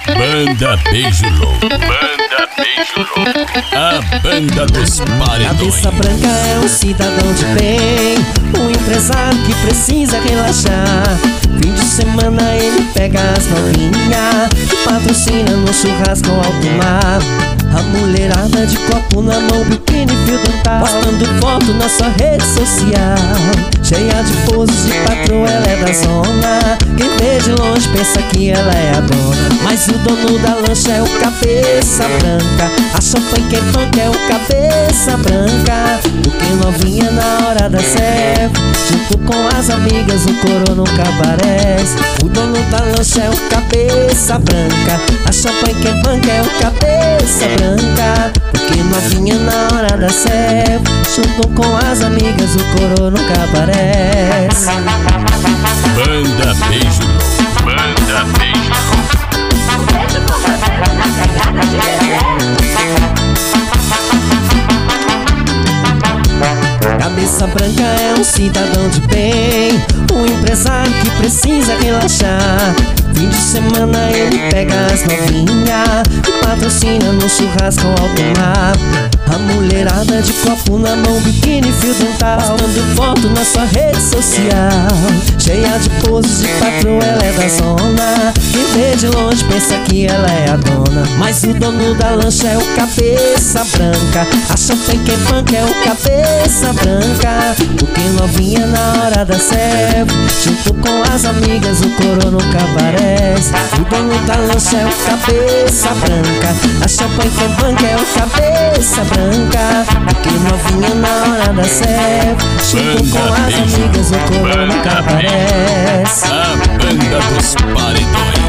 Banda Beijo Louco. Banda Beijo Louco. A banda dos paredões. Cabeça branca é um cidadão de bem, um empresário que precisa relaxar. Fim de semana ele pega as novinhas e patrocina no churrasco alto mar. A mulherada de copo na mão, biquíni e fio dental, postando foto na sua rede social, cheia de poses de patroa, ela é da zona. Quem vê de longe pensa que ela é a dona, mas o dono da lancha é o cabeça branca. A champanhe que funk é o cabeça branca, porque novinha na hora da serve, junto com as amigas o coro nunca aparece. O dono da lancha é o cabeça branca, a champanhe que funk é o cabeça branca, porque novinha na hora da serve, junto com as amigas o coro nunca aparece. Banda Beijo Louco. Banda Beijo Louco. Cabeça branca é um cidadão de bem, um empresário que precisa relaxar. Fim de semana ele pega as novinhas e patrocina no churrasco alto mar. A mulherada de copo na mão, biquíni e fio dental, postando foto na sua rede social, cheia de poses de patroa, ela é da zona. Quem vê de longe pensa que ela é a dona, mas o dono da lancha é o cabeça branca. A champanhe que funk é o cabeça branca, porque novinha na hora da serve, junto com as amigas o coro nunca aparece. O dono da lancha é o cabeça branca, a champanhe que funk é o cabeça branca, porque novinha na hora da serve, junto com as amigas o coro nunca aparece. A banda dos paredões.